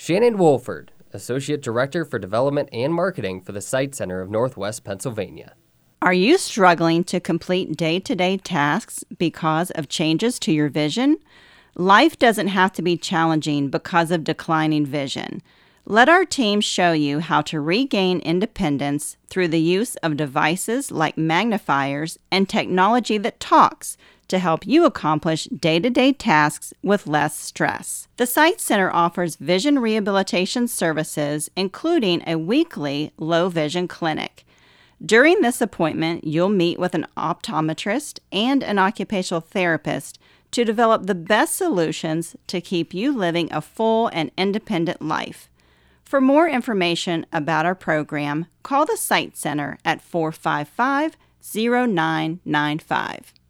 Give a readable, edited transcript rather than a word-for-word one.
Shannon Wolford, Associate Director for Development and Marketing for the Sight Center of Northwest Pennsylvania. Are you struggling to complete day-to-day tasks because of changes to your vision? Life doesn't have to be challenging because of declining vision. Let our team show you how to regain independence through the use of devices like magnifiers and technology that talks to help you accomplish day-to-day tasks with less stress. The Sight Center offers vision rehabilitation services, including a weekly low vision clinic. During this appointment, you'll meet with an optometrist and an occupational therapist to develop the best solutions to keep you living a full and independent life. For more information about our program, call the Sight Center at 455-0995.